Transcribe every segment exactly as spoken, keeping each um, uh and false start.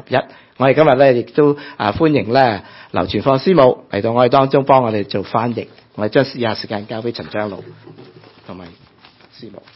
一。我哋今日咧亦都啊歡迎咧劉傳芳師母嚟到我哋當中幫我哋做翻譯。我哋將以下時間交俾陳長老同埋師母。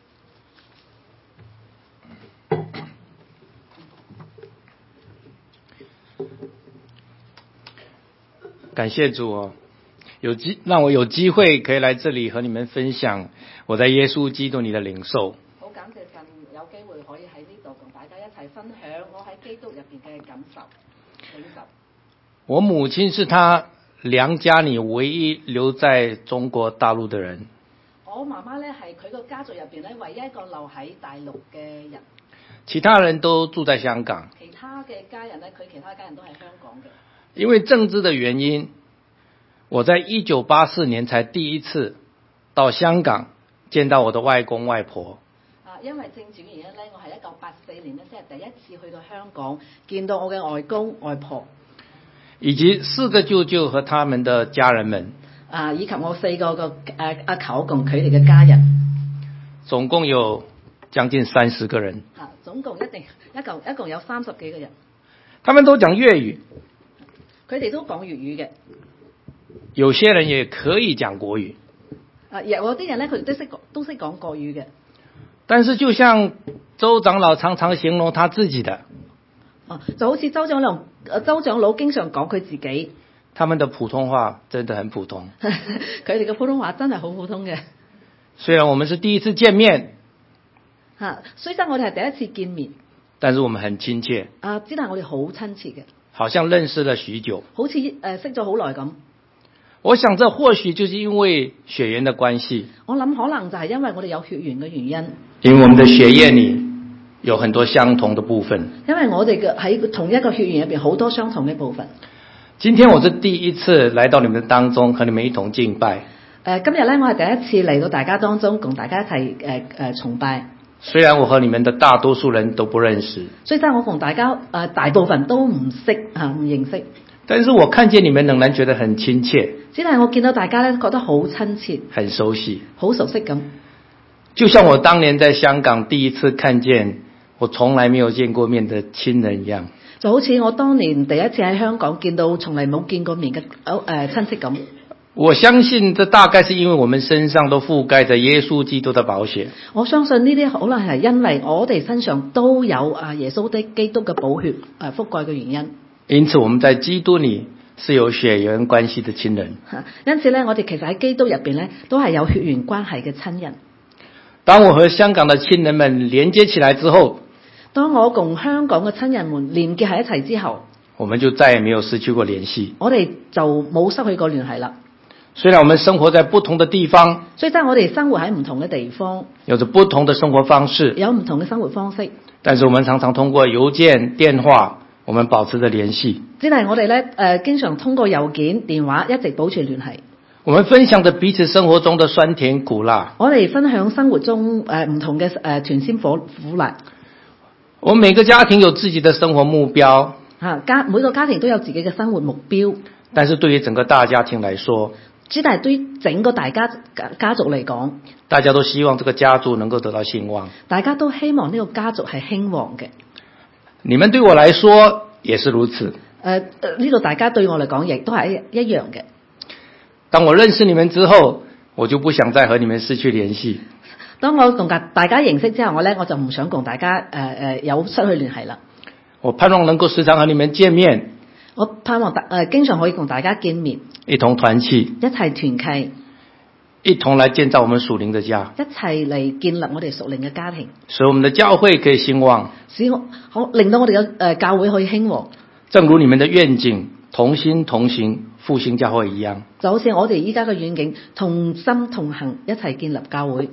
感謝主哦，有機讓我有機會可以來這裡和你們分享我在耶穌基督裡的領受。 好感謝神有機會可以喺呢度同大家一齊分享我喺基督入邊嘅感受領受。 我母親是她娘家裡唯一留在中國大陸的人。 我媽媽咧係佢個家族入邊咧唯一一個留喺大陸嘅人。 其他人都住在香港。 其他嘅家人咧，佢其他家人都係香港嘅。 因為政治的原因，我在一九八四年才第一次到香港見到我的外公外婆。 啊，因為政治嘅原因咧，我係一九八四年咧先係第一次去到香港見到我嘅外公外婆， 以及四個舅舅和他們的家人們。 啊，以及我四個個誒阿舅同佢哋嘅家人， 總共有將近三十個人。 啊，總共一定一共一共有三十幾個人。 他們都講粵語。 佢哋都講粵語嘅， 有些人也可以講國語。 啊，有啲人咧，佢哋都識講都識講國語嘅。 但是就像周長老常常形容他自己的， 哦、啊，就好似周長老，周長老經常講佢自己， 他們的普通話真的很普通。 佢哋嘅普通話真係好普通嘅。 雖然我們是第一次見面， 嚇、啊，雖然我哋係第一次見面， 但是我們很親切。 啊，只係我哋好親切嘅。 好像認識了許久， 好似誒、呃、識咗好耐咁。 我想這或許就是因為血緣的關係。 我諗可能就係因為我哋有血緣嘅原因。 因為我們的血液裏有很多相同的部分。 因為我哋嘅喺同一個血緣入邊好多相同嘅部分。 今天我是第一次來到你們當中，和你們一同敬拜。誒、 呃，今日咧我係第一次嚟到大家當中，同大家一齊誒誒崇拜。 雖然我和你們的大多數人都不認識， 雖然我同大家誒、呃、大部分都唔識嚇唔認識， 但是我看見你們仍然覺得很親切。 只係我見到大家咧覺得好親切， 很熟悉， 好熟悉咁。 就像我當年在香港第一次看見我從來沒有見過面的親人一樣， 就好似我當年第一次喺香港見到從來冇見過面嘅誒親戚咁。 我相信這大概是因為我們身上都覆蓋着耶穌基督的寶血。 我相信呢啲可能係因為我哋身上都有啊耶穌的基督嘅寶血誒覆蓋嘅原因。 因此我們在基督裏是有血緣關係的親人。 因此咧，我哋其實喺基督入邊咧都係有血緣關係嘅親人。 當我和香港的親人們連接起來之後， 當我同香港嘅親人們連結喺一齊之後， 我們就再也沒有失去過聯繫。 我哋就冇失去過聯繫啦。 雖然我們生活在不同的地方， 雖然我哋生活喺唔同嘅地方， 有着不同的生活方式， 有唔同嘅生活方式， 但是我們常常通過郵件、電話，我們保持着聯繫。 只係我哋咧誒，經常通過郵件、電話一直保持聯繫。 我們分享着彼此生活中的酸甜苦辣。 我哋分享生活中誒唔同嘅誒甜鮮苦苦辣。 我們每個家庭有自己的生活目標， 嚇家每個家庭都有自己嘅生活目標。 但是對於整個大家庭來說， 只係對整個大家家族嚟講， 大家都希望這個家族能夠得到興旺。 大家都希望呢個家族係興旺嘅。 你們對我來說也是如此。 誒呢度大家對我嚟講亦都係一樣嘅。 當我認識你們之後，我就不想再和你們失去聯繫。 當我同大大家認識之後，我咧我就唔想同大家誒誒、呃、有失去聯繫啦。 我盼望能夠時常和你們見面。 我盼望大誒、呃、經常可以同大家見面， 一同團契， 一齊團契， 一同來建造我們屬靈的家， 一齊嚟建立我哋屬靈嘅家庭， 使我們的教會可以興旺， 使我好令到我哋嘅誒教會可以興旺。 正如你們的願景同心同行復興教會一樣， 就好似我哋依家嘅願景同心同行一齊建立教會。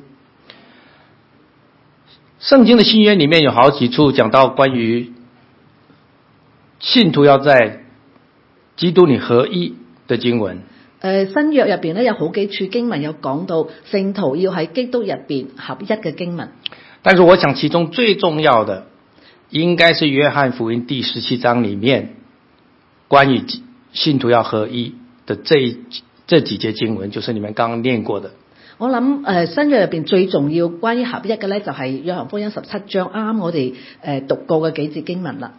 聖經的新約裡面有好幾處講到關於信徒要在基督裏合一的經文。 誒新約入邊咧有好幾處經文有講到聖徒要喺基督入邊合一嘅經文。 但是我想其中最重要的應該是約翰福音第十七章裡面關於信徒要合一的這一這幾節經文，就是你們剛剛念過的。 我諗誒新約入邊最重要關於合一嘅咧，就係約翰福音十七章啱啱我哋誒讀過嘅幾節經文啦。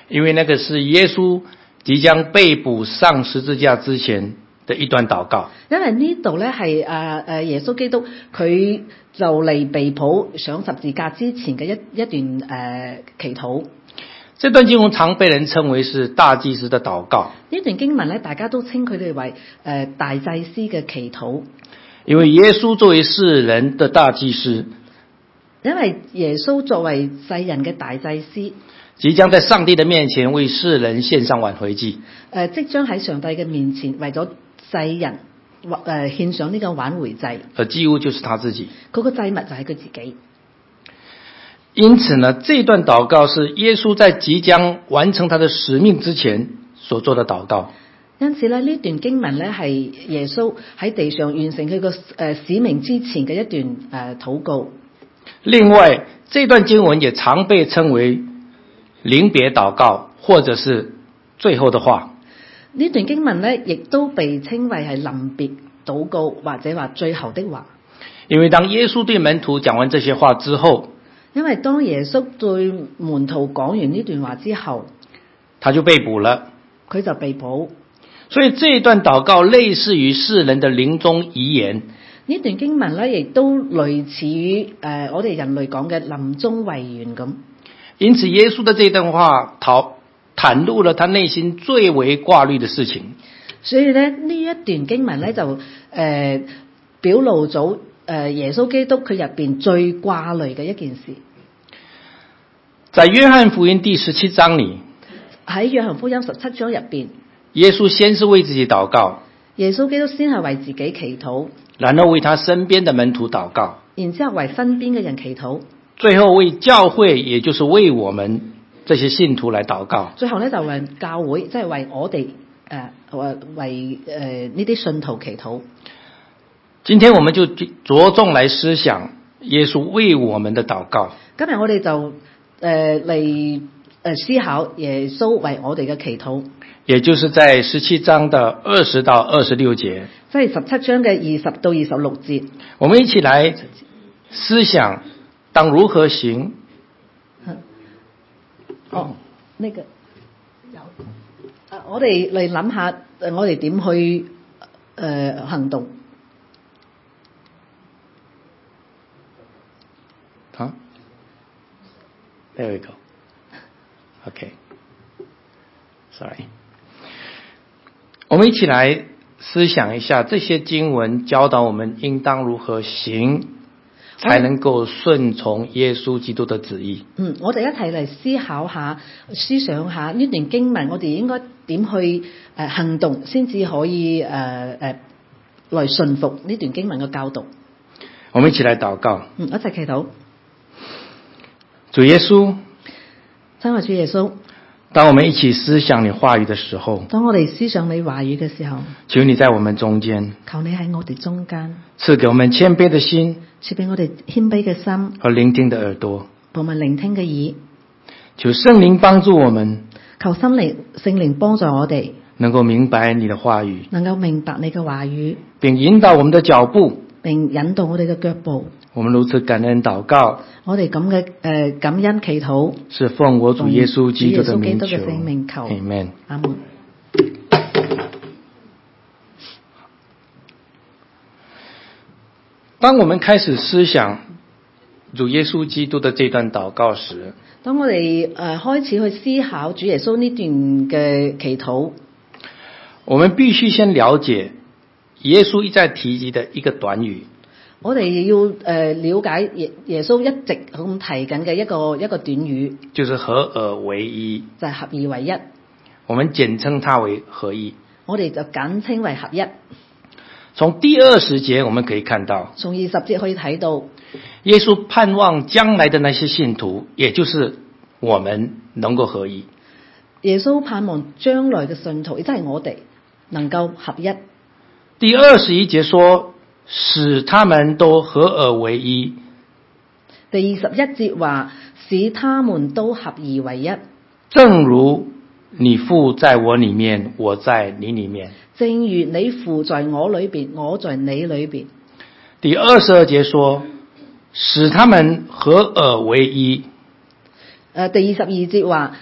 因為那個是耶穌即將被捕上十字架之前的一段禱告。 因為呢度咧係誒誒耶穌基督佢就嚟被捕上十字架之前嘅一一段誒、呃、祈禱。 這段經文常被人稱為是大祭司的禱告。 呢段經文咧，大家都稱佢哋為誒、呃、大祭司嘅祈禱。 因為耶穌作為世人的大祭司， 因為耶穌作為世人嘅大祭司， 即將在上帝的面前為世人獻上挽回祭。 誒即將喺上帝嘅面前為咗世人誒、呃、獻上呢個挽回祭。 而祭物就是他自己。 嗰、那個祭物就係佢自己。 因此呢，這段禱告是耶穌在即將完成他的使命之前所做的禱告。 因此咧，呢段經文咧係耶穌喺地上完成佢個誒使命之前嘅一段誒禱告。 另外，這段經文也常被稱為臨別禱告，或者是最後的話。 呢段經文咧，亦都被稱為係臨別禱告，或者話最後的話。 因為當耶穌對門徒講完這些話之後， 因為當耶穌對門徒講完呢段話之後， 他就被捕了， 佢就被捕。 所以這段禱告類似於世人的臨終遺言。 呢段經文咧，亦都類似於誒、呃、我哋人類講嘅臨終遺願咁。 因此，耶穌的這段話討袒露了他內心最為掛慮的事情。 所以咧，呢一段經文咧就誒、呃、表露咗誒耶穌基督佢入邊最掛慮嘅一件事。 在約翰福音第十七章裏， 喺約翰福音十七章入邊， 耶穌先是為自己禱告， 耶穌基督先係為自己祈禱， 然後為他身邊的門徒禱告， 然之後為身邊嘅人祈禱， 最後為教會，也就是為我們這些信徒來禱告。 最後咧就為教會，即係為我哋誒為為誒呢啲信徒祈禱。 今天我們就着重來思想耶穌為我們的禱告。 今日我哋就誒嚟誒思考耶穌為我哋嘅祈禱， 也就是在十七章的二十到二十六節， 即係十七章嘅二十到二十六節。 我們一起來思想當如何行。 哦，呢、這個有啊，我哋嚟諗下，誒我哋點去誒、呃、行動。 好、huh? There we go. Okay. Sorry. 我們一起來思想一下，這些經文教導我們應當如何行，才能夠順從耶穌基督的旨意。 嗯，我哋一齊嚟思考下、思想下呢段經文，我哋應該點去誒、呃、行動，先至可以誒誒、呃呃、來順服呢段經文嘅教導。 我們一起來禱告。 嗯，一齊祈禱。 主耶穌， 親愛主耶穌， 當我們一起思想你話語的時候， 當我哋思想你話語嘅時候， 求你在我們中間， 求你喺我哋中間， 賜給我們謙卑的心， 賜俾我哋謙卑嘅心和聆聽的耳朵， 同埋聆聽嘅耳。 求聖靈幫助我們， 求心靈聖靈幫助我哋， 能夠明白你的話語， 能夠明白你嘅話語， 並引導我們的腳步， 並引導我哋嘅腳步。 我們如此感恩禱告， 我哋咁嘅誒感恩祈禱， 是奉我主耶穌基督的名求。 主耶穌基督嘅聖名求。 Amen。 阿門。 當我們開始思想主耶穌基督的這段禱告時， 當我哋誒開始去思考主耶穌呢段嘅祈禱， 我們必須先了解耶穌一再提及的一個短語。 我哋要誒了解耶耶穌一直咁提緊嘅一個一個短語， 就是合而為一， 就係合而為一。 我們簡稱它為合一。 我哋就簡稱為合一。 從第二十節我們可以看到， 從二十節可以睇到， 耶穌盼望將來的那些信徒，也就是我們能夠合一。 耶穌盼望將來嘅信徒，亦即係我哋能夠合一。 第二十一節說，使他們都合而為一。 第二十一節話，使他們都合而為一。 正如你父在我裏面，我在你裏面。 正如你父在我裏邊，我在你裏邊。 第二十二節說，使他們合而為一。 誒，第二十二節話，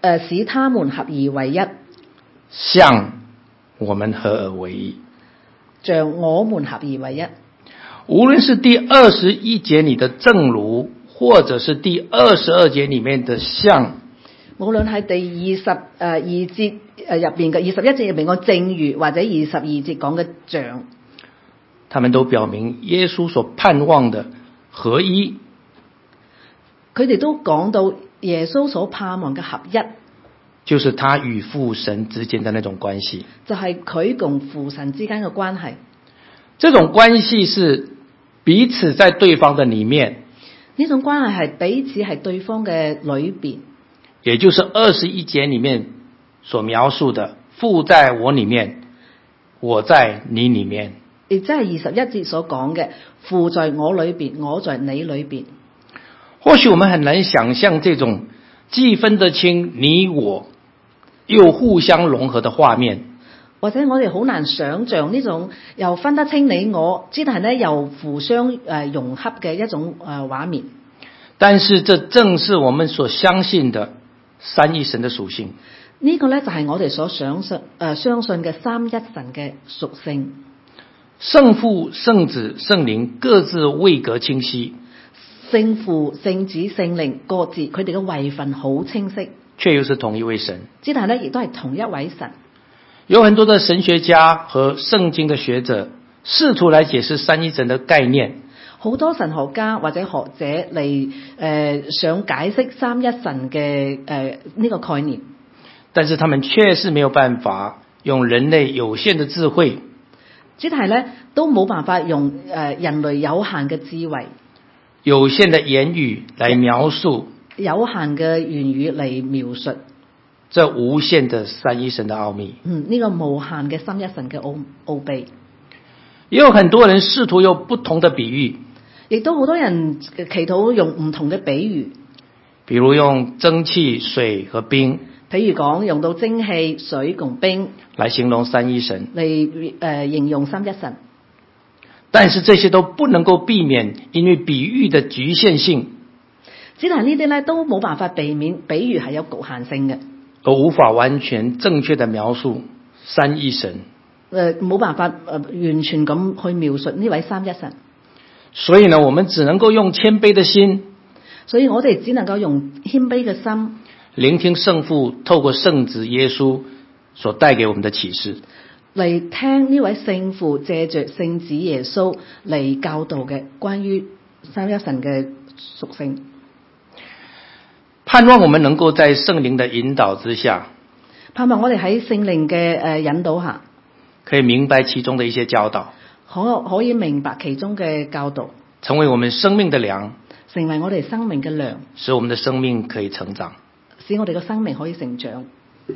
呃使他們合而為一， 像我們合而為一。 像我們合而為一。 無論是第二十一節裏的正如，或者是第二十二節裏面的像， 無論係第二十誒二節誒入邊嘅二十一節入邊個正如，或者二十二節講嘅像， 他們都表明耶穌所盼望的合一。 佢哋都講到耶穌所盼望嘅合一， 就是他與父神之間的那種關係， 就係佢同父神之間嘅關係。 這種關係是彼此在對方的裡面， 呢種關係係彼此係對方嘅裏邊， 也就是二十一節裡面所描述的父在我裡面，我在你裡面， 亦即係二十一節所講嘅父在我裏邊，我在你裏邊。 或許我們很難想象這種既分得清你我又互相融合的畫面， 或者我哋好難想像呢種又分得清你我，之但係咧又互相誒融合嘅一種誒畫面。 但是這正是我們所相信的三一神的屬性。 呢個咧就係我哋所相信誒相信嘅三一神嘅屬性。 聖父、聖子、聖靈各自位格清晰， 聖父、聖子、聖靈各自佢哋嘅位份好清晰， 卻又是同一位神。 之但係咧亦都係同一位神。 有很多的神學家和聖經的學者試圖來解釋三一神的概念， 好多神學家或者學者嚟誒、呃、想解釋三一神嘅誒呢個概念， 但是他們確實沒有辦法用人類有限的智慧， 只係咧都冇辦法用誒、呃、人類有限嘅智慧、 有限的言語來描述有限嘅言語嚟描述這無限的三一神的奧秘。 嗯，呢、這個無限嘅三一神嘅奧奧秘。 也有很多人試圖用不同的比喻， 亦都好多人祈禱用唔同嘅比喻， 比如用蒸汽、水和冰， 譬如講用到蒸汽、水同冰來形容三一神， 嚟誒、呃、形容三一神。 但是這些都不能夠避免因為比喻的局限性， 只係呢啲咧都冇辦法避免，比喻係有局限性嘅， 而無法完全正確的描述三一神。 誒冇辦法誒完全咁去描述呢位三一神。 所以呢，我們只能夠用謙卑的心， 所以我哋只能夠用謙卑嘅心， 聆聽聖父透過聖子耶穌所帶給我們的啟示， 嚟聽呢位聖父借着聖子耶穌嚟教導嘅關於三一神嘅屬性。 盼望我們能夠在聖靈的引導之下， 盼望我哋喺聖靈嘅誒引導下， 可以明白其中的一些教導， 可可以明白其中嘅教導， 成為我們生命的糧， 成為我哋生命嘅糧， 使我們的生命可以成長， 使我哋嘅生命可以成長。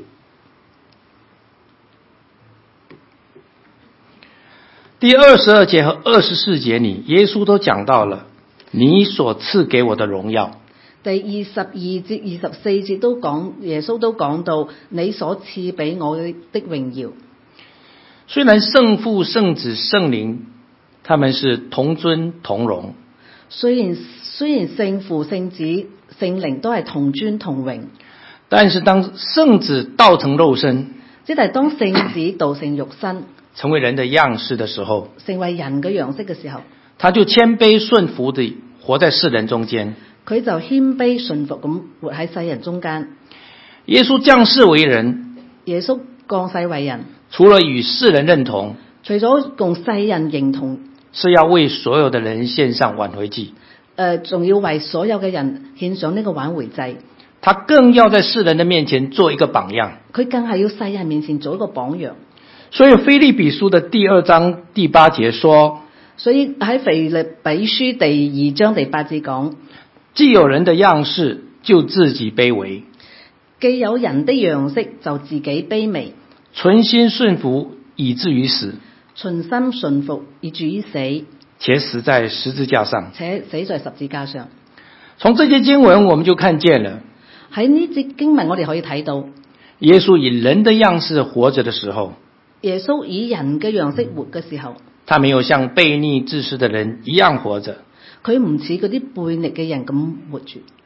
第二十二節和二十四節裏，耶穌都講到了你所賜給我的榮耀。 第二十二節、二十四節都講，耶穌都講到你所賜俾我的榮耀。 雖然聖父、聖子、聖靈，他們是同尊同榮。 雖然雖然聖父、聖子、聖靈都係同尊同榮， 但是當聖子道成肉身， 即係當聖子道成肉身， 成為人的樣式的時候， 成為人嘅樣式嘅時候， 他就謙卑順服地活在世人中間。 佢就謙卑順服咁活喺世人中間。 耶穌降世為人， 耶穌降世為人， 除了與世人認同， 除咗共世人認同， 是要為所有的人獻上挽回祭。 誒，仲要為所有嘅人獻上呢個挽回祭。 他更要在世人的面前做一個榜樣。 佢更係要世人面前做一個榜樣。 所以腓立比書的第二章第八節說， 所以喺腓立比書第二章第八節講， 既有人的樣式，就自己卑微； 既有人的樣式，就自己卑微； 存心順服，以至於死； 存心順服，以至於死， 且死在十字架上。 且死在十字架上。 從這些經文，我們就看見了喺呢節經文，我哋可以睇到， 耶穌以人的樣式活着的時候， 耶穌以人嘅樣式活嘅時候， 他沒有像悖逆自私的人一樣活着， 佢唔似嗰啲悖逆嘅人咁活住，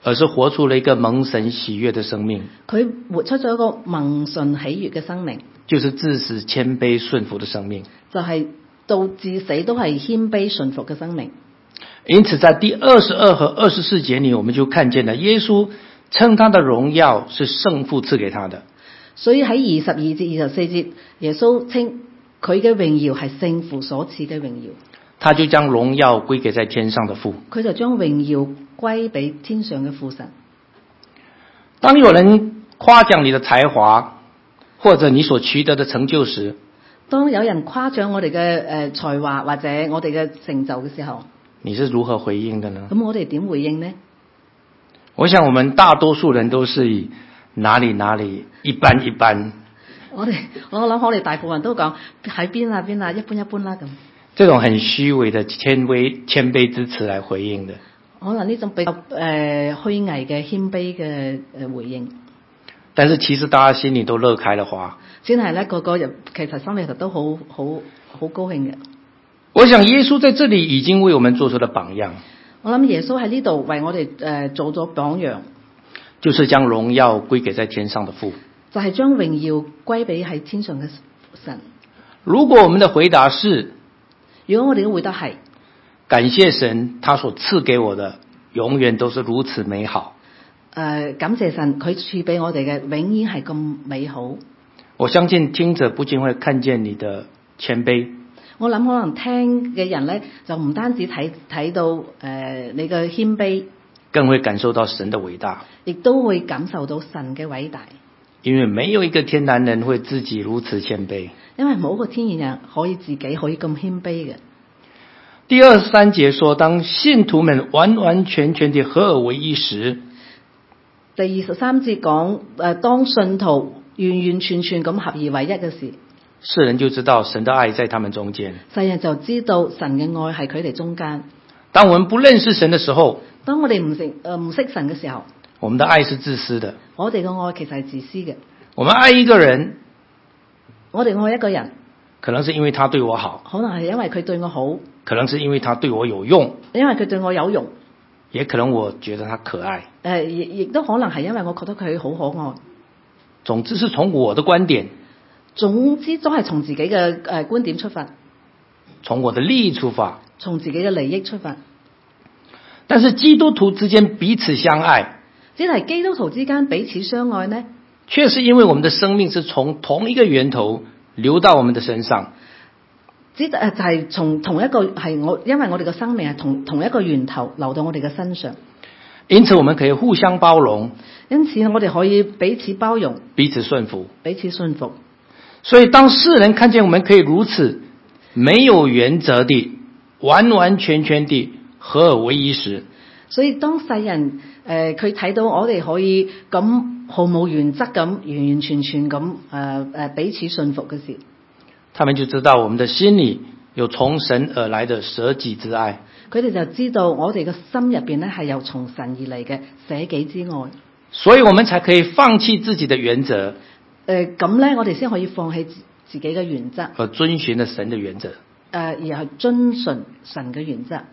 而是活出了一个蒙神喜悦的生命， 佢活出咗一個蒙神喜悦嘅生命， 就是至死謙卑順服的生命。 就係到至死都係謙卑順服嘅生命。 因此在第二十二和二十四節裏，我們就看見了耶穌稱他的榮耀是聖父賜給他的。 所以喺二十二節、二十四節，耶穌稱佢嘅榮耀係聖父所賜嘅榮耀。 他就將榮耀歸給在天上的父。 佢就將榮耀歸俾天上嘅父神。 當有人誇獎你的才華，或者你所取得的成就時， 當有人誇獎我哋嘅誒才華或者我哋嘅成就嘅時候， 你是如何回應的呢？ 咁我哋點回應呢？ 我想我們大多數人都是以哪裡哪裡一般一般。 我哋我諗我哋大部分都講喺邊啊邊啊一般一般啦咁。 這種很虛偽的謙卑謙卑之詞來回應的。 可能呢種比較誒虛偽嘅謙卑嘅誒回應。 但是其實大家心裡都樂開了花。 真係咧，個個人其實心裡頭都好好好高興嘅。 我想耶穌在這裡已經為我們做出了榜樣。 我諗耶穌喺呢度為我哋誒做咗榜樣， 就是將榮耀歸給在天上的父。 就係將榮耀歸俾喺天上嘅神。 如果我們的回答是， 如果我哋嘅回答係感謝神，他所賜給我的永遠都是如此美好。 誒、呃，感謝神，佢賜俾我哋嘅永遠係咁美好。 我相信聽者不僅會看見你的謙卑， 我諗可能聽嘅人咧，就唔單止睇睇到誒、呃、你嘅謙卑， 更會感受到神的偉大， 亦都會感受到神嘅偉大。 因為沒有一個天然人會自己如此謙卑。 因為冇一個天然人可以自己可以咁謙卑嘅。 第二十三節說，當信徒們完完全全地合而為一時。 第二十三節講誒，當信徒完完全全咁合而為一嘅時， 世人就知道神的愛在他們中間。 世人就知道神嘅愛係佢哋中間。 當我們不認識神的時候， 當我哋唔識誒唔識神嘅時候， 我們的愛是自私的。 我哋嘅愛其實係自私嘅。 我們愛一個人， 我哋愛一個人， 可能是因為他對我好， 可能係因為佢對我好， 可能是因為他對我有用， 因為佢對我有用， 也可能我覺得他可愛。 誒亦亦都可能係因為我覺得佢好可愛。 總之是從我的觀點， 總之都係從自己嘅誒、呃、觀點出發， 從我的利益出發， 從自己嘅利益出發。 但是基督徒之間彼此相愛， 只係基督徒之間彼此相愛呢， 卻是因為我們的生命是從同一個源頭流到我們的身上。 只誒就係從同一個係我，因為我哋嘅生命係同同一個源頭流到我哋嘅身上。 因此我們可以互相包容， 因此我哋可以彼此包容， 彼此順服， 彼此順服。 所以當世人看見我們可以如此沒有原則地完完全全地合而為一時， 所以當世人誒佢睇到我哋可以咁毫無原則咁完完全全咁誒誒彼此順服嘅時， 他們就知道我們的心裡有從神而來的捨己之愛。 佢哋就知道我哋嘅心入邊咧係由從神而嚟嘅捨己之愛， 所以我們才可以放棄自己的原則。 誒咁咧，我哋先可以放棄自自己嘅原則， 而遵循了神的原則。誒、 呃，而係遵循神嘅原則。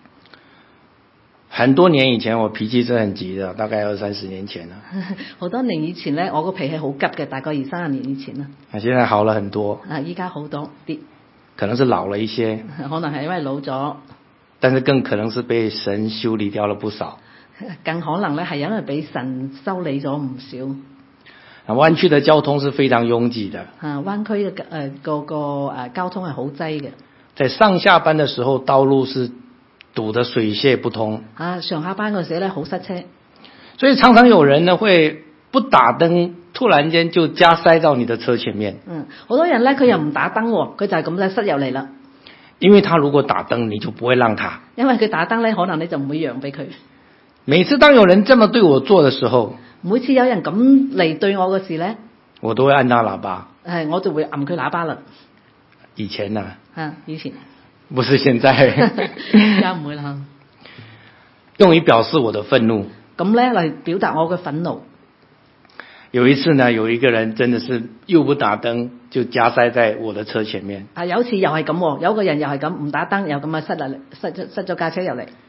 很多年以前，我脾氣是很急的，大概二三十年前啦。 好多年以前咧，我個脾氣好急嘅，大概二三十年以前啦。 啊，現在好了很多。 啊，依家好多啲， 可能是老了一些， 可能係因為老咗， 但是更可能是被神修理掉了不少。 更可能咧係因為俾神修理咗唔少。 啊，灣區的交通是非常擁擠的。 啊，灣區嘅誒個個誒交通係好擠嘅。在上下班的時候，道路是堵得水泄不通。 啊，上下班嗰時咧好塞車， 所以常常有人呢會不打燈，突然間就加塞到你的車前面。 嗯，好多人咧佢又唔打燈，佢就係咁咧塞入嚟啦。 因為他如果打燈，你就不會讓他。 因為佢打燈咧，可能你就唔會讓俾佢。 每次當有人這麼對我做的時候， 每次有人咁嚟對我嘅事咧， 我都會按他喇叭。 係，我就會按佢喇叭啦。 以前啊， 啊，以前， 不是現在。 而家唔會啦。 用以表示我的憤怒。 咁咧嚟表達我嘅憤怒。 有一次呢，有一個人真的是又不打燈，就加塞在我的車前面。 啊，有一次又係咁，有個人又係咁唔打燈，又咁啊塞入嚟，塞咗塞咗架車入嚟。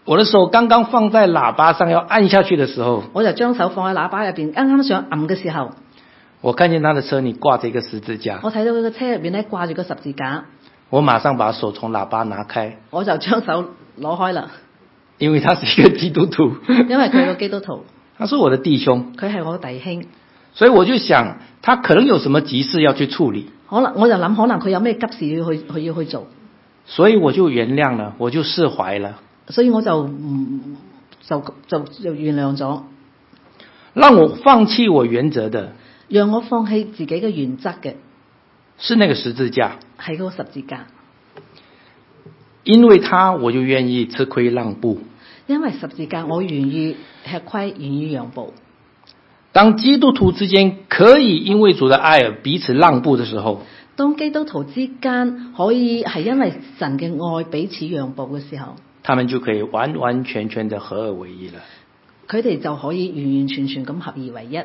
我的手剛剛放在喇叭上要按下去的時候， 我就將手放喺喇叭入邊，啱啱想按嘅時候， 我看見他的車裏掛着一個十字架， 我睇到佢個車入邊咧掛住個十字架， 我馬上把手從喇叭拿開， 我就將手攞開啦， 因為他是一個基督徒， 因為佢係個基督徒， 他是我的弟兄， 佢係我弟兄， 所以我就想他可能有什麼急事要去處理， 可能我就諗可能佢有咩急事要去佢要去做， 所以我就原諒了，我就釋懷了， 所以我就唔就就就原諒咗， 讓我放棄我原則的， 讓我放棄自己嘅原則嘅， 是那個十字架， 係嗰個十字架， 因為他我就願意吃虧讓步， 因為十字架我願意吃虧，願意讓步。 當基督徒之間可以因為主的愛而彼此讓步的時候， 當基督徒之間可以係因為神嘅愛彼此讓步嘅時候， 他們就可以完完全全的合而為一了。 佢哋就可以完完全全咁合而為一。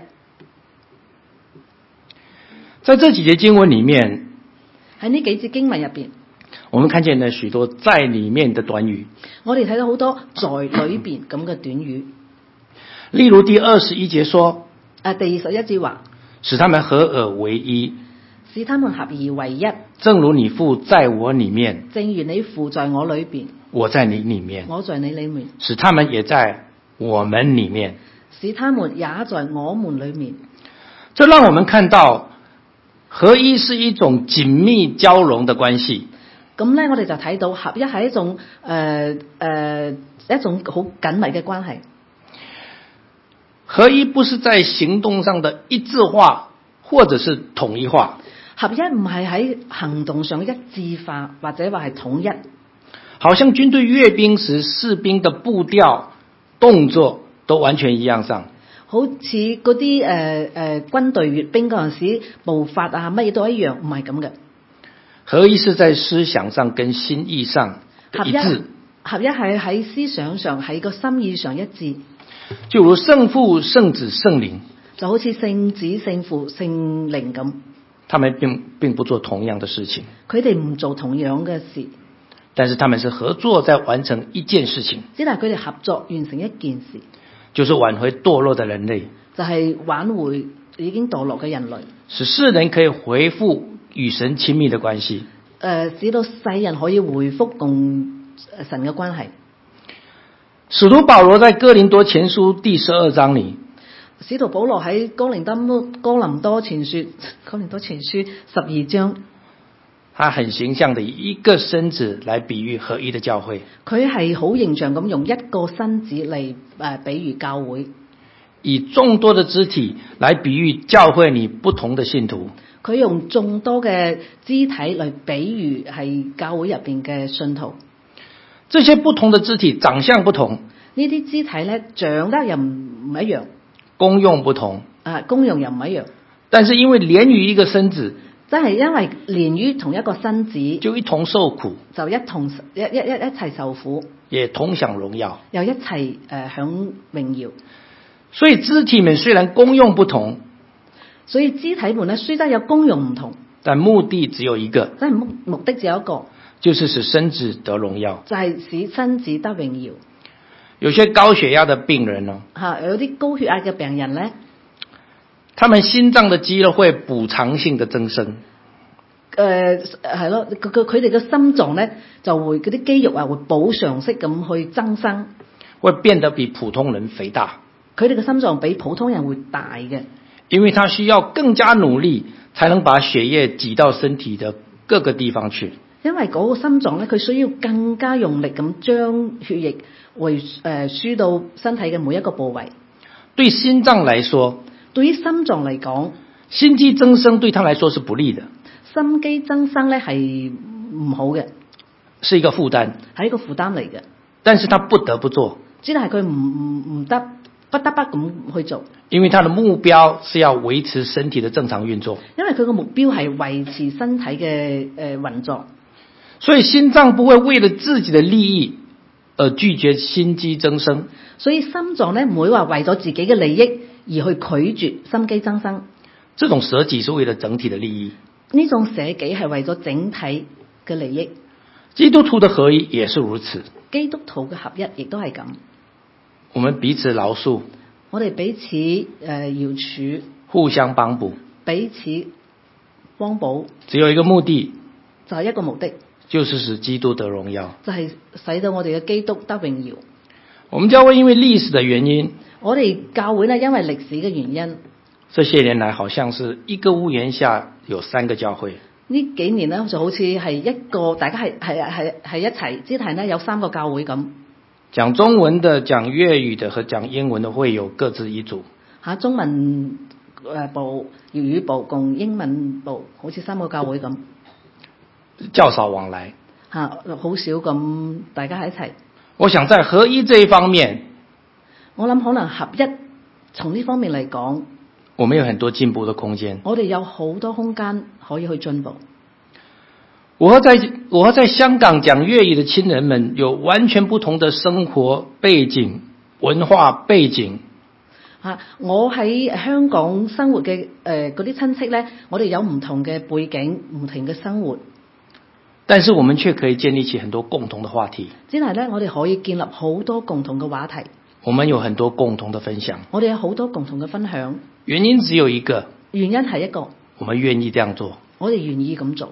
在這幾節經文裏面， 喺呢幾節經文入邊， 我們看見了許多在裏面的短語。 我哋睇到好多在裏邊咁嘅短語。 例如第二十一節說， 啊，第二十一節話， 使他們合而為一， 使他們合而為一， 正如你父在我裏面， 正如你父在我裏邊， 我在你裏面， 我在你裏面， 使他們也在我們裏面， 使他們也在我們裏面。 這讓我們看到合一是一種緊密交融的關係。 咁咧，我哋就睇到合一係一種誒誒、呃呃、一種好緊密嘅關係。 合一不是在行動上的一致化，或者是統一化。 合一唔係喺行動上一致化，或者話係統一。 好像軍隊閱兵時，士兵的步調、動作都完全一樣上。 好似嗰啲誒誒軍隊閱兵嗰陣時，步伐啊乜嘢都一樣，唔係咁嘅。 合一是在思想上跟心意上的一致。 合一係喺思想上喺個心意上一致。 就如聖父、聖子、聖靈， 就好似聖子、聖父、聖靈咁。 他們並並不做同樣的事情。 佢哋唔做同樣嘅事， 但是他們是合作在完成一件事情。 只係佢哋合作完成一件事， 就是挽回墮落的人類， 就係挽回已經墮落嘅人類， 使世人可以恢復與神親密的關係。 誒、呃，使到世人可以回復共神嘅關係。 使徒保羅在哥林多前書第十二章裏， 使徒保羅喺哥林多哥林多前書哥林多前書十二章， 他很形象地以一個身子來比喻合一的教會。 佢係好形象咁用一個身子嚟誒比喻教會， 以眾多的肢體來比喻教會裏不同的信徒。 佢用眾多嘅肢體嚟比喻係教會入邊嘅信徒。 這些不同的肢體長相不同， 呢啲肢體咧長得又唔唔一樣， 功用不同， 啊功用又唔一樣， 但是因為連於一個身子， 真係因為連於同一個身子， 就一同受苦， 就一同一一一一齊受苦， 也同享榮耀， 又一齊誒、呃、享榮耀。 所以肢體們雖然功用不同， 所以肢體們咧雖則有功用唔同， 但目的只有一個， 真係目目的只有一個， 就是使身子得榮耀， 就係、是、使身子得榮耀。 有些高血壓的病人呢， 嚇有啲高血壓嘅病人咧， 他們心臟的肌肉會補償性的增生。 誒係咯，佢佢佢哋嘅心臟咧就會嗰啲肌肉啊會補償式咁去增生， 會變得比普通人肥大。 佢哋嘅心臟比普通人會大嘅， 因為他需要更加努力，才能把血液擠到身體的各個地方去。 因為嗰個心臟咧，佢需要更加用力咁將血液回誒輸到身體嘅每一個部位。 對心臟來說， 對於心臟嚟講， 心肌增生對他來說是不利的， 心肌增生咧係唔好嘅， 是一個負擔， 係一個負擔嚟嘅。 但是他不得不做， 只係佢唔唔唔得不得不咁去做， 因為他的目標是要維持身體的正常運作。 因為佢個目標係維持身體嘅誒運作。 所以心臟不會為了自己的利益而拒絕心肌增生， 所以心臟咧唔會話為咗自己嘅利益而去拒絕心肌增生。 這種捨己是為了整體的利益， 呢種捨己係為咗整體嘅利益。 基督徒的合一也是如此。 基督徒嘅合一亦都係咁。 我們彼此饒恕， 我哋彼此誒饒恕， 互相幫補， 彼此幫補， 只有一個目的， 就係一個目的， 就是使基督得榮耀。 就係使到我哋嘅基督得榮耀。 我們教會因為歷史的原因， 我哋教會咧因為歷史嘅原因， 這些年來好像是一個屋檐下有三個教會。 呢幾年咧就好似係一個大家係係係係一齊，之係咧有三個教會咁。 講中文的、講粵語的和講英文的會有各自一組。 嚇，中文誒部、粵語部共英文部，好似三個教會咁。 較少往來。 嚇，好少咁大家喺一齊。 我想在合一這一方面， 我諗可能合一從呢方面嚟講， 我們有很多進步的空間。 我哋有好多空間可以去進步。 我和在我和在香港講粵語的親人們有完全不同的生活背景、文化背景。 嚇，我喺香港生活嘅誒嗰啲親戚咧，我哋有唔同嘅背景、唔同嘅生活。 但是我們卻可以建立起很多共同的話題。 真係咧，我哋可以建立好多共同嘅話題。 我們有很多共同的分享。 我哋有好多共同嘅分享。 原因只有一個。 原因係一個。 我們願意這樣做。 我哋願意咁做。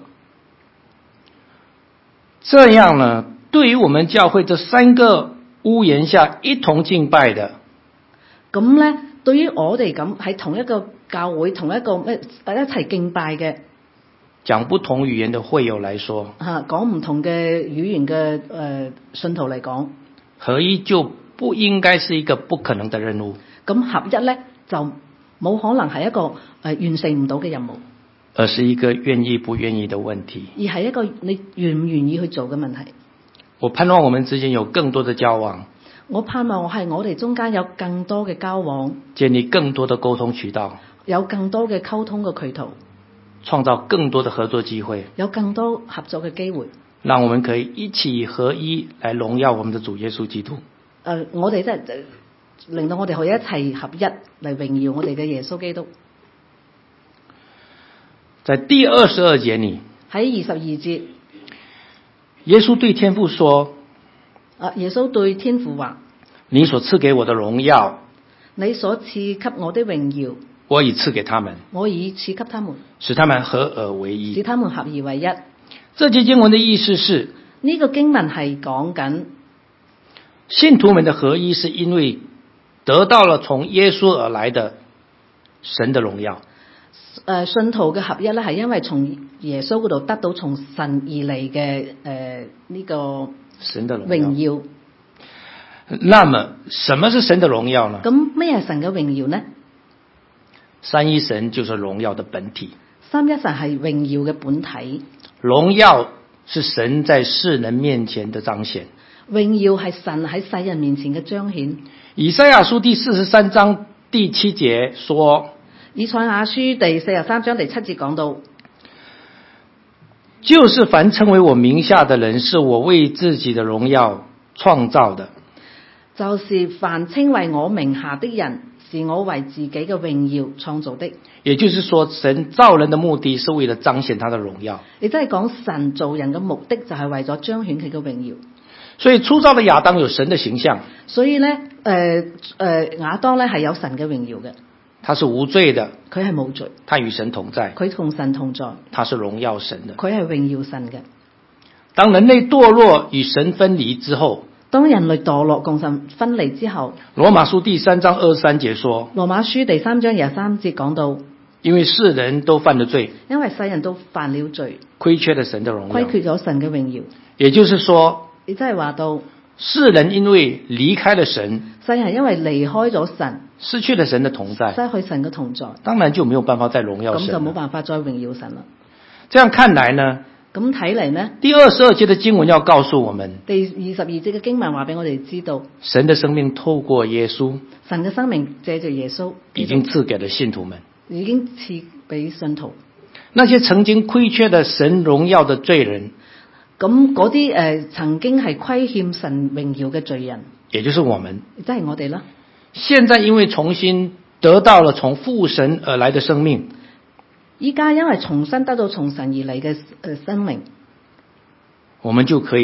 這樣呢，對於我們教會這三個屋檐下一同敬拜的， 咁咧，對於我哋咁喺同一個教會、同一個咩一齊敬拜嘅， 講不同語言的會友來說， 嚇講唔同嘅語言嘅誒、呃、信徒嚟講， 合一就不應該是一個不可能的任務。 咁合一咧就冇可能係一個誒、呃、完成唔到嘅任務， 而是一個願意不願意的問題， 而係一個你願唔願意去做嘅問題。 我盼望我們之間有更多的交往， 我盼望係我哋中間有更多嘅交往， 建立更多的溝通渠道， 有更多嘅溝通嘅渠道， 創造更多的合作機會， 有更多合作嘅機會， 讓我們可以一起合一來榮耀我們的主耶穌基督。 誒、呃，我哋即係令到我哋可以一齊合一嚟榮耀我哋嘅耶穌基督。 在第二十二節裏， 喺二十二節， 耶穌對天父說： 啊，耶穌對天父話： 你所賜給我的榮耀， 你所賜給我的榮耀， 我已賜給他們， 我已賜給他們， 使他們合而為一， 使他們合而為一。 這節經文的意思是， 呢、這個經文係講緊信徒們的合一是因為得到了從耶穌而來的神的榮耀。 誒，信徒嘅合一咧，係因為從耶穌嗰度得到從神而嚟嘅誒呢個神的榮耀。 那麼，什麼是神的榮耀呢？ 咁咩係神嘅榮耀呢？ 三一神就是榮耀的本體。 三一神係榮耀嘅本體。 榮耀是神在世人面前的彰顯。 榮耀係神喺世人面前嘅彰顯。 以賽亞書第四十三章第七節說。 以賽亞書第四十三章第七節講到， 就是凡稱為我名下的人，是我為自己的榮耀創造的。 就是凡稱為我名下的人，是我為自己嘅榮耀創造的。 也就是說，神造人的目的是為了彰顯他的榮耀。 亦即係講神造人嘅目的就係為咗彰顯佢嘅榮耀。 所以初造的亞當有神的形象。 所以咧，誒誒亞當咧係有神嘅榮耀嘅。 他是無罪的， 佢係冇罪， 他與神同在， 佢同神同在， 他是榮耀神的， 佢係榮耀神嘅。 當人類墮落與神分離之後， 當人類墮落共神分離之後， 羅馬書第三章二十三節說， 羅馬書第三章廿三節講到， 因為世人都犯了罪， 因為世人都犯了罪， 虧缺了神的榮耀， 虧缺咗神嘅榮耀。 也就是說， 亦即係話到， 世人因為離開了神， 世人因為離開咗神， 失去了神的同在， 失去神嘅同在， 當然就沒有辦法再榮耀神， 咁就冇辦法再榮耀神啦。 這樣看來呢， 咁睇嚟呢， 第二十二節的經文要告訴我們， 第二十二節嘅經文話俾我哋知道， 神的生命透過耶穌， 神嘅生命借着耶穌已經賜給了信徒們， 已經賜俾信徒。 那些曾經虧缺的神榮耀的罪人， 咁嗰啲誒曾經係虧欠神榮耀嘅罪人， 也就是我們， 即係我哋啦。 現在因為重新得到了從父神而來的生命， 依家因為重新得到從神而嚟嘅誒生命， 我們就可以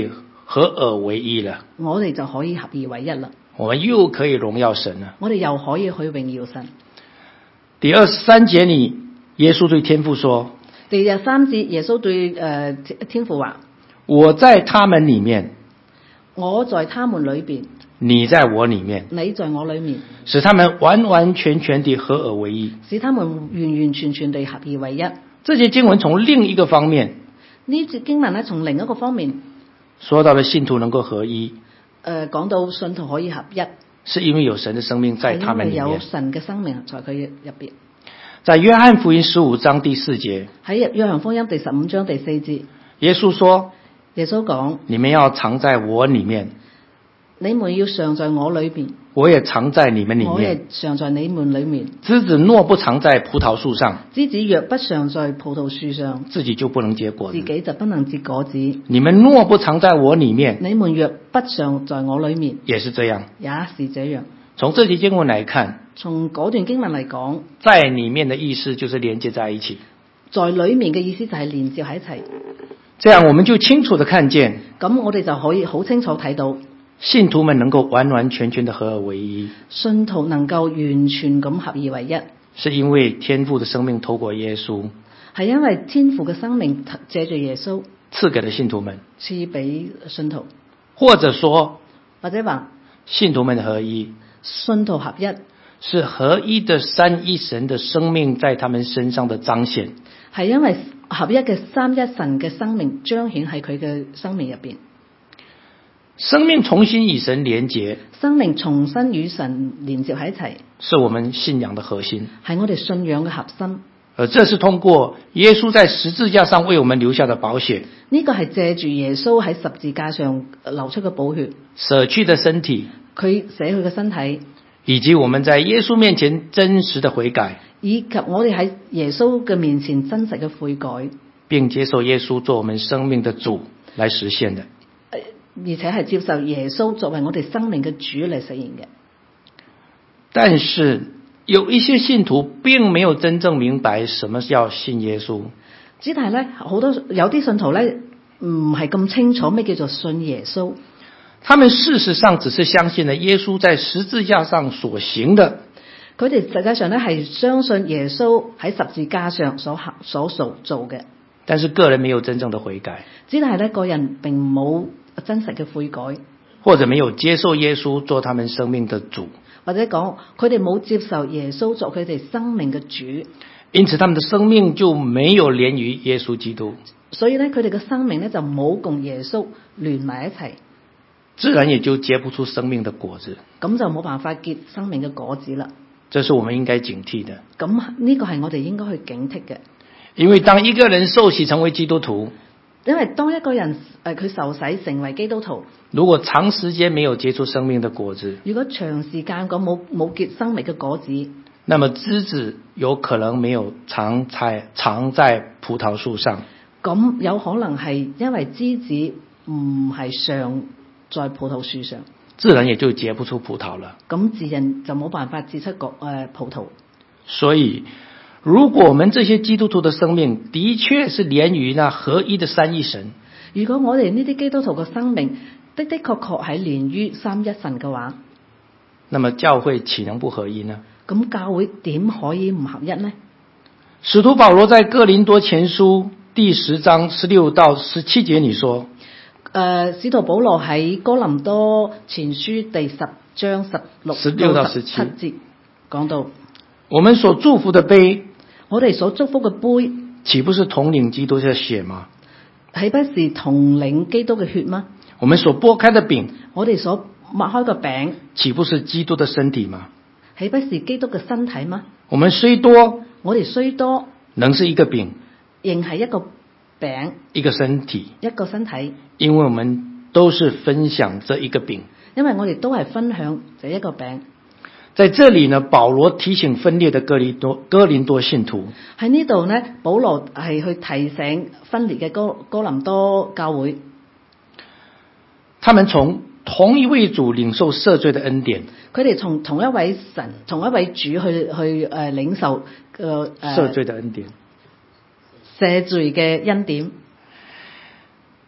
合而為一了， 我哋就可以合而為一啦。 我們又可以榮耀神了。 我哋又可以去榮耀神。 第二十三節裏，耶穌對天父說： 第廿三節，耶穌對誒、呃、天父話： 我在他們裡面， 我在他們裏邊， 你在我裡面， 你在我裏面， 使他們完完全全地合而為一， 使他們完完全全地合而為一。 這節經文從另一個方面， 呢節經文咧，從另一個方面說到了信徒能夠合一， 誒、呃、講到信徒可以合一， 是因為有神的生命在他們裡面。 係因為有神嘅生命在佢入邊。 在約翰福音十五章第四節， 喺約翰福音第十五章第四節， 耶穌說： 耶穌講： 你們要常在我裡面， 你們要常在我裏邊， 我也常在你們裡我也面。 常在你們裏面。 枝子若不常在葡萄樹上， 枝子若不常在葡萄樹上， 自己就不能結果子。 自己就不能結果子。 你們若不常在我裡面， 你們若不常在我裏面， 也是這樣。 也是這樣。 從這節經文來看， 從嗰段經文嚟講， 在裡面的意思就是連接在一起。 在裏面嘅意思就係連接喺一齊。 這樣我們就清楚地看見， 咁我哋就可以好清楚睇到， 信徒們能夠完完全全的合而為一， 信徒能夠完全咁合而為一， 是因為天父的生命透過耶穌係因為天父嘅生命借住耶穌賜給了信徒們， 賜俾信徒， 或者說或者話信徒們的合一， 信徒合一是合一的三一神的生命在他們身上的彰顯， 係因為合一嘅三一神嘅生命彰顯喺佢嘅生命入邊， 生命重新與神連結， 生命重新與神連接喺一齊， 是我們信仰的核心。 係我哋信仰嘅核心。 而這是通過耶穌在十字架上為我們留下的寶血， 呢個係借住耶穌喺十字架上流出嘅寶血， 捨去的身體， 佢捨佢嘅身體， 以及我們在耶穌面前真實的悔改， 以及我哋喺耶穌嘅面前真實嘅悔改， 並接受耶穌做我們生命的主來實現的。 而且係接受耶穌作為我哋生命嘅主嚟實現嘅。 但是有一些信徒並沒有真正明白什麼叫信耶穌， 只係咧好多有啲信徒咧唔係咁清楚咩叫做信耶穌。 他們事實上只是相信了耶穌在十字架上所行的， 佢哋實際上咧係相信耶穌喺十字架上所行所做做嘅， 但是個人沒有真正的悔改， 只係咧個人並冇真實嘅悔改， 或者沒有接受耶穌做他們生命的主， 或者講佢哋冇接受耶穌作佢哋生命嘅主， 因此他們的生命就沒有連於耶穌基督， 所以咧佢哋嘅生命咧就冇共耶穌連埋一齊， 自然也就結不出生命的果子， 咁就冇辦法結生命嘅果子啦。 這是我們應該警惕的。 咁呢個係我哋應該去警惕嘅， 因為當一個人受洗成為基督徒， 因為當一個人誒佢受洗成為基督徒， 如果長時間沒有結出生命的果子， 如果長時間咁冇冇結生命嘅果子， 那麼枝子有可能沒有常在常在葡萄樹上， 咁有可能係因為枝子唔係常在葡萄樹上， 自然也就結不出葡萄了。 咁自然就冇辦法結出個誒葡萄。 所以如果我們這些基督徒的生命的確是連於那合一的三一神， 如果我哋呢啲基督徒嘅生命的的確確係連於三一神嘅話， 那麼教會豈能不合一呢？ 咁教會點可以唔合一呢？ 使徒保羅在哥林多前書第十章十六到十七節裏說， 誒，使徒保羅喺哥林多前書第十章十六十六到十七節講到， 我們所祝福的杯， 我哋所祝福嘅杯， 豈不是統領基督的血嗎？ 豈不是統領基督嘅血嗎？ 我們所擘開的餅， 我哋所擘開個餅， 豈不是基督的身體嗎？ 豈不是基督嘅身體嗎？ 我們雖多， 我哋雖多， 能是一個餅， 仍係一個餅， 一個身體， 一個身體， 因為我們都是分享這一個餅。 因為我哋都係分享這一個餅。 在這裡呢，保羅提醒分裂的哥林多哥林多信徒， 喺呢度呢，保羅係去提醒分裂嘅哥哥林多教會， 他們從同一位主領受赦罪的恩典， 佢哋從同一位神、同一位主去去誒、呃、領受嘅誒、呃、 赦罪的恩典， 赦罪嘅恩典。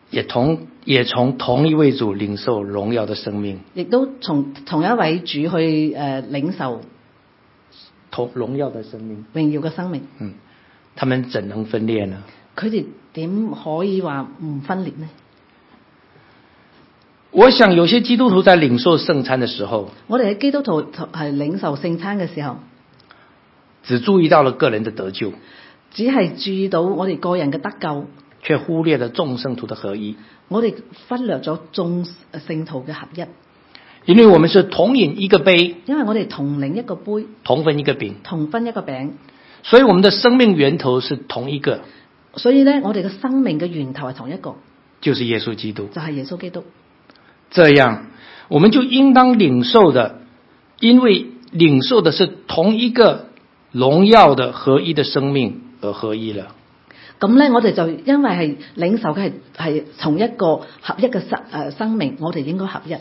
也同也從同一位主領受榮耀的生命， 亦都從同一位主去誒、呃、領受同榮耀的生命。 榮耀嘅生命。 嗯，他們怎能分裂呢？ 佢哋點可以話唔分裂呢？ 我想有些基督徒在領受聖餐的時候， 我哋喺基督徒係領受聖餐嘅時候， 只注意到了個人的得救， 只係注意到我哋個人嘅得救， 卻忽略了眾聖徒的合一。 我哋忽略咗眾聖徒嘅合一， 因為我們是同飲一個杯， 因為我哋同領一個杯， 同分一個餅， 同分一個餅， 所以我們的生命源頭是同一個， 所以呢，我哋嘅生命嘅源頭係同一個， 就是耶穌基督。 就係耶穌基督。 這樣，我們就應當領受的，因為領受的是同一個榮耀的合一的生命而合一了。 咁咧，我哋就因為係領受嘅係係同一個合一嘅生誒生命，我哋應該合一。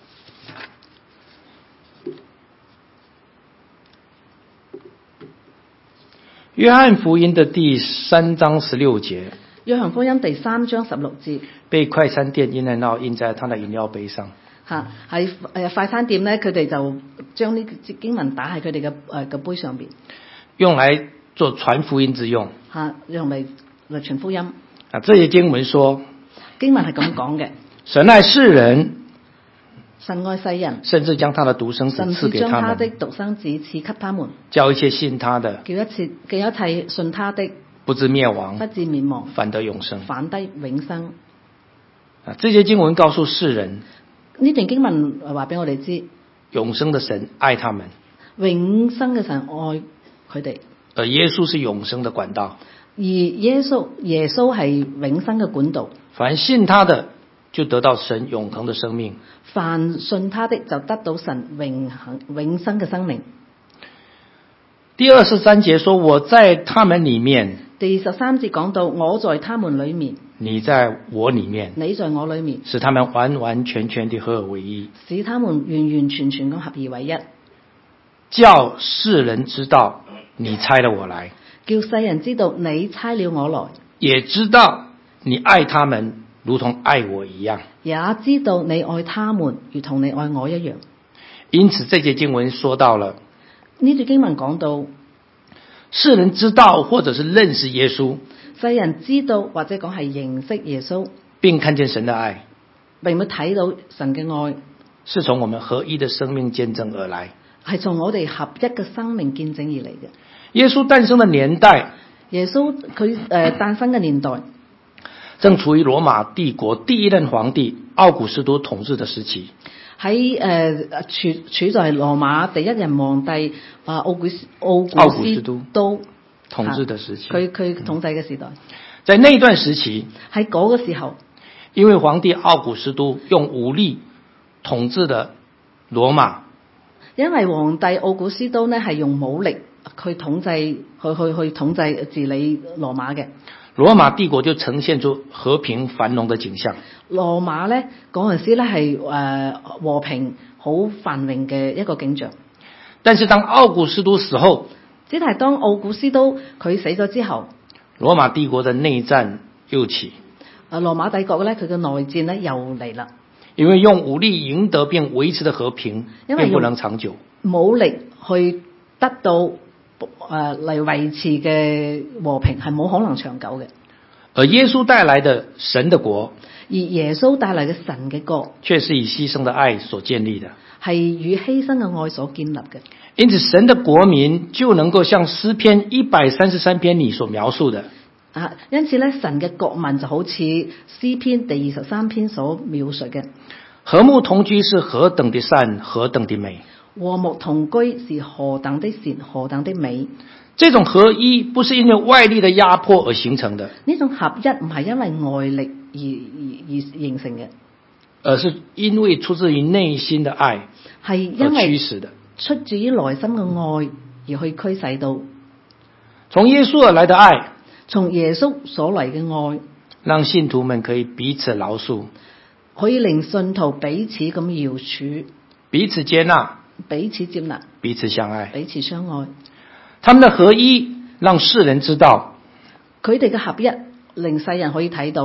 約翰福音的第三章十六節。 約翰福音第三章十六節， 被快餐店印喺印在他的飲料杯上。 嚇喺誒快餐店咧，佢哋就將呢節經文打喺佢哋嘅誒嘅杯上邊， 用來做傳福音之用。 嚇用嚟嚟傳福音。 啊，這些經文說， 經文係咁講嘅。 神愛世人， 神愛世人， 甚至將他的獨生子甚賜給他至將他的們， 獨生子賜給他們， 叫一切信他的， 叫一切叫一切信他的， 不至滅亡， 不至滅亡， 反得永生。 反得永生。 啊，這些經文告訴世人， 呢段經文話俾我哋知， 永生的神愛他們， 永生嘅神愛佢哋， 而耶穌是永生的管道。 而耶穌耶穌係永生嘅管道。 凡信他的，就得到神永恆的生命。 凡信他的，就得到神永恆永生嘅生命。 第二十三節說，我在他們裡面。 第十三節講到，我在他們裡面， 你在我裡面， 你在我裡面， 使他們完完全全地合而為一， 使他們完完全全咁合而為一， 叫世人知道你差了我來， 叫世人知道你差了我來， 也知道你愛他們如同愛我一樣， 也知道你愛他們如同你愛我一樣。 因此這節經文說到了， 呢段經文講到， 世人知道或者是認識耶穌， 世人知道或者講係認識耶穌， 並看見神的愛， 並冇睇到神嘅愛， 是從我們合一的生命見證而來， 係從我哋合一嘅生命見證而嚟嘅。 耶穌誕生的年代， 耶穌佢誒誕生嘅年代， 正處於羅馬帝國第一任皇帝奧古斯都統治的時期。 喺誒、呃、處處在羅馬第一任皇帝啊奧古斯奧奧古斯都統治的時期， 佢佢統治嘅時代， 在那段時期， 喺嗰個時候， 因為皇帝奧古斯都用武力統治的羅馬， 因為皇帝奧古斯都呢係用武力去統治去去去統治治理羅馬嘅。 羅馬帝國就呈現出和平繁榮的景象。 羅馬咧嗰陣時咧係誒和平好繁榮嘅一個景象。 但是當奧古斯都死後， 只係當奧古斯都佢死咗之後， 羅馬帝國的內戰又起。 誒羅馬帝國咧佢嘅內戰咧又嚟啦。 因為用武力贏得並維持的和平並不能長久。 武力去得到誒嚟維持嘅和平係冇可能長久嘅。 而耶穌帶來的神的國， 而耶穌帶來嘅神嘅國， 卻是以犧牲的愛所建立的， 係與犧牲嘅愛所建立嘅。 因此神的國民就能夠像詩篇一百三十三篇裏所描述的， 啊，因此咧神嘅國民就好似詩篇第二十三篇所描述嘅， 和睦同居是何等的善，何等的美。 和睦同居是何等的善，何等的美。 這種合一不是因為外力的壓迫而形成的， 呢種合一唔係因為外力而而而形成嘅， 而是因為出自於內心的愛係因而為驅使的。 出自於內心嘅愛而去驅使到， 從耶穌而來的愛， 從耶穌所嚟嘅愛， 讓信徒們可以彼此饒恕， 可以令信徒彼此咁饒恕， 彼此接納， 彼此接納， 彼此相愛。 彼此相愛。 他們的合一讓世人知道， 佢哋嘅合一令世人可以睇到，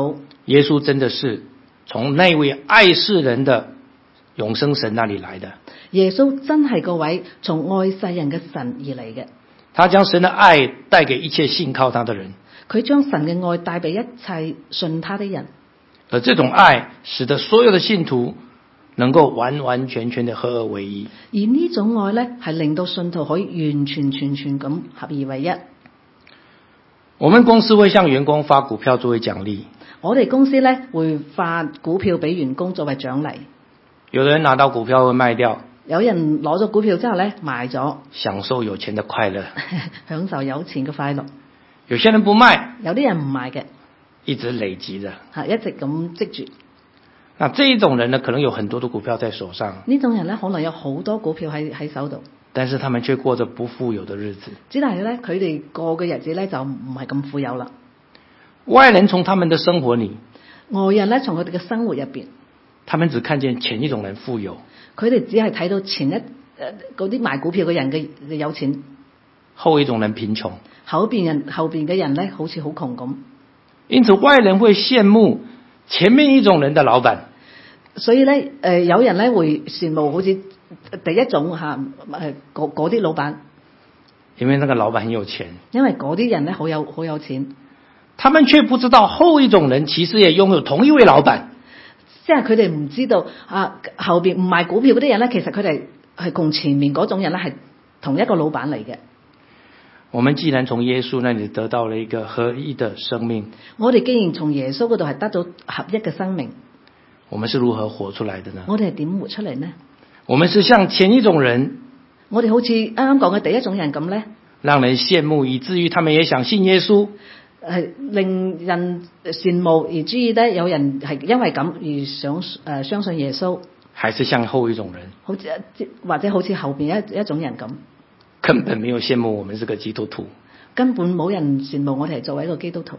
耶穌真的是從那位愛世人的永生神那裡來的。 耶穌真係個位從愛世人嘅神而嚟嘅， 他將神的愛帶給一切信靠他的人， 佢將神嘅愛帶俾一切信他的人， 而這種愛使得所有的信徒能夠完完全全的合而為一。 而呢種愛呢，係令到信徒可以完全全全咁合而為一。 我們公司會向員工發股票作為獎勵， 我哋公司呢會發股票俾員工作為獎勵。 有的人拿到股票會賣掉， 有人攞咗股票之後呢賣咗， 享受有錢的快樂， 享受有錢嘅快樂。 有些人不賣， 有啲人唔賣嘅， 一直累積着， 嚇一直咁積住。 那這一種人呢，可能有很多的股票在手上， 呢種人呢，可能有好多股票喺喺手度， 但是他們卻過着不富有的日子。 只係咧佢哋過嘅日子咧就唔係咁富有啦。 外人從他們的生活裡， 外人咧從佢哋嘅生活入邊， 他們只看見前一種人富有， 佢哋只係睇到前一誒嗰啲賣股票嘅人嘅有錢， 後一種人貧窮。 後邊人後邊嘅人咧好似好窮咁。 因此外人會羨慕前面一種人的老闆， 所以咧誒、呃、有人咧會羨慕好似第一種嚇誒嗰嗰啲老闆， 因為那個老闆很有錢， 因為嗰啲人咧好有好有錢。 他們卻不知道後一種人其實也擁有同一位老闆， 即係佢哋唔知道啊後邊唔賣股票嗰啲人咧，其實佢哋係cùng前面嗰種人咧係同一個老闆嚟嘅。 我們既然從耶穌那裡得到了一個合一的生命， 我哋既然從耶穌嗰度係得到合一嘅生命， 我們是如何活出來的呢？ 我哋係點活出嚟呢？ 我們是像前一種人， 我哋好似啱啱講嘅第一種人咁咧， 讓人羨慕以至於他們也想信耶穌， 係令人羨慕而注意咧，有人係因為咁而想誒、呃、相信耶穌， 還是像後一種人， 好似或者好似後邊一一種人咁， 根本沒有羨慕我們是個基督徒， 根本冇人羨慕我哋係作為一個基督徒。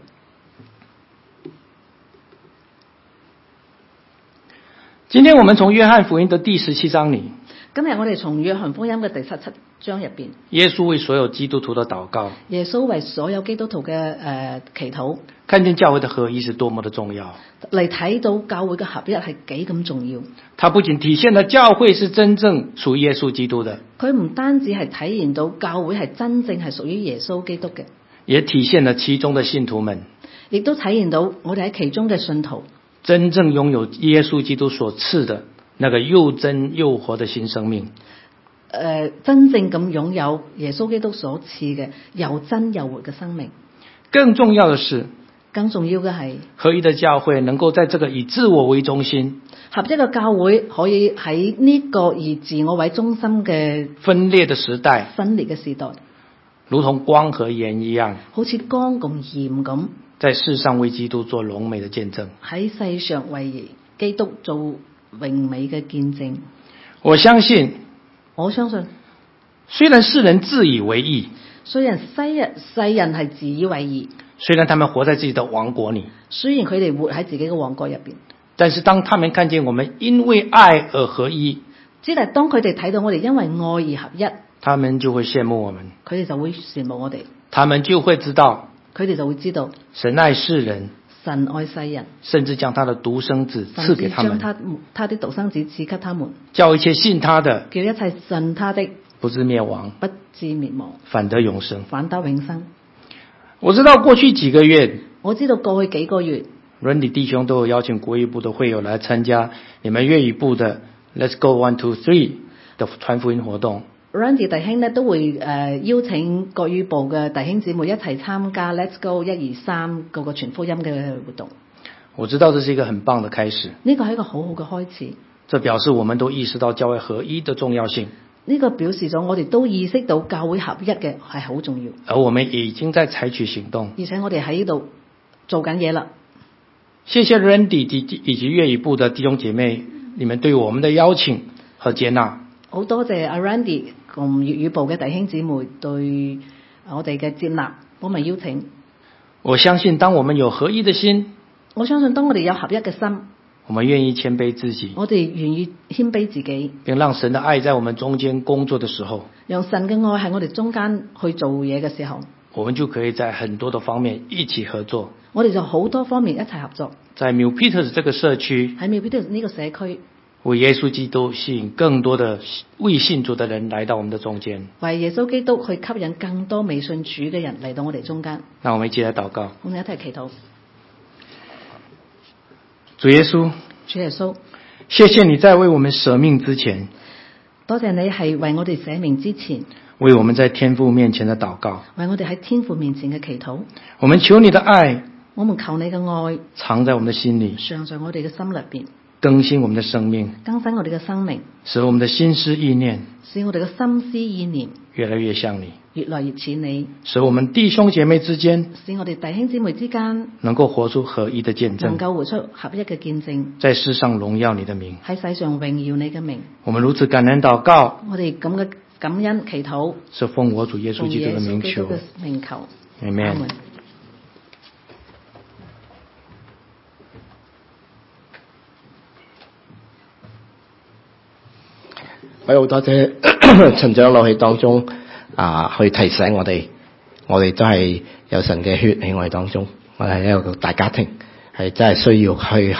今天我們從約翰福音的第十七章裡， 今日我哋從約翰福音嘅第十七章入邊， 耶穌為所有基督徒的禱告， 耶穌為所有基督徒嘅誒、呃、祈禱， 看見教會的合一是多麼的重要， 嚟睇到教會嘅合一係幾咁重要。 它不僅體現了教會是真正屬於耶穌基督的， 佢唔單止係體現到教會係真正係屬於耶穌基督嘅， 也體現了其中的信徒們， 亦都體現到我哋喺其中嘅信徒真正擁有耶穌基督所賜的那個又真又活的新生命。 誒、呃，真正咁擁有耶穌基督所賜嘅又真又活嘅生命。 更重要的是， 更重要嘅係合一的教會能夠在這個以自我為中心、 合一嘅教會可以喺呢個以自我為中心嘅分裂的時代， 分裂嘅時代， 如同光和鹽一樣， 好似光咁鹽咁， 在世上為基督做榮美的見證。 喺世上為基督做榮美嘅見證。 我相信， 我相信， 雖然世人自以為義， 雖然世人世人係自以為義， 雖然他們活在自己的王國裡， 雖然佢哋活喺自己嘅王國入邊， 但是當他們看見我們因為愛而合一， 只係當佢哋睇到我哋因為愛而合一， 他們就會羨慕我們， 佢哋就會羨慕我哋， 他們就會知道， 佢哋就會知道神愛世人， 神愛世人， 甚至將他的獨生子賜給他們， 將他他的獨生子賜給他們， 叫一切信他的， 叫一切信他的不至滅亡， 不至滅亡， 反得永生， 反得永生。 我知道過去幾個月， 我知道過去幾個月， 倫理弟兄都有邀請國語部的會友來參加你們粵語部的 Let's Go One Two Three 的傳福音活動。 Randy 弟兄呢都會誒、呃、邀請國語部嘅弟兄姊妹一齊參加 Let's Go 一二三嗰個傳福音嘅活動。 我知道這是一個很棒的開始， 呢個係一個好好嘅開始。 這表示我們都意識到教會合一的重要性。 呢個表示咗我哋都意識到教會合一嘅係好重要， 而我們已經在採取行動， 而且我哋喺呢度做緊嘢啦。謝謝 Randy 以及粵語部的弟兄姐妹，你們對我們的邀請和接納。 好多謝阿 Randy 同粵語部嘅弟兄姊妹對我哋嘅接納，我咪邀請。 我相信當我們有合一的心， 我相信當我哋有合一嘅心， 我們願意謙卑自己， 我哋願意謙卑自己， 並讓神的愛在我們中間工作的時候， 讓神嘅愛喺我哋中間去做嘢嘅時候， 我們就可以在很多的方面一起合作。 我哋就好多方面一齊合作。 在 Milpitas 這個社區， 喺 Milpitas 呢個社區， 為耶穌基督吸引更多的未信主的人來到我們的中間。 為耶穌基督去吸引更多未信主嘅人嚟到我哋中間。 那我們一起來禱告。 我哋一齊祈禱。 主耶穌， 主耶穌， 謝謝你在為我們捨命之前， 多謝你係為我哋捨命之前， 為我們在天父面前的禱告， 為我哋喺天父面前嘅祈禱。 我們求你的愛， 我們求你嘅愛藏在我們的心裏， 常在我哋嘅心裏邊， 更新我們的生命， 更新我哋嘅生命， 使我們的心思意念， 使我哋嘅心思意念越來越像你， 越來越似你， 使我們弟兄姐妹之間， 使我哋弟兄姊妹之間能夠活出合一的見證， 能夠活出合一嘅見證， 在世上榮耀你的名， 喺世上榮耀你嘅名。 我們如此感恩禱告， 我哋咁嘅感恩祈禱， 是奉我主耶穌基督的名求。 奉耶穌基督嘅名求。 阿們。 我好多謝陳長老喺當中啊，去提醒我哋，我哋都係有神嘅血喺我哋當中，我哋係一個大家庭，係真係需要去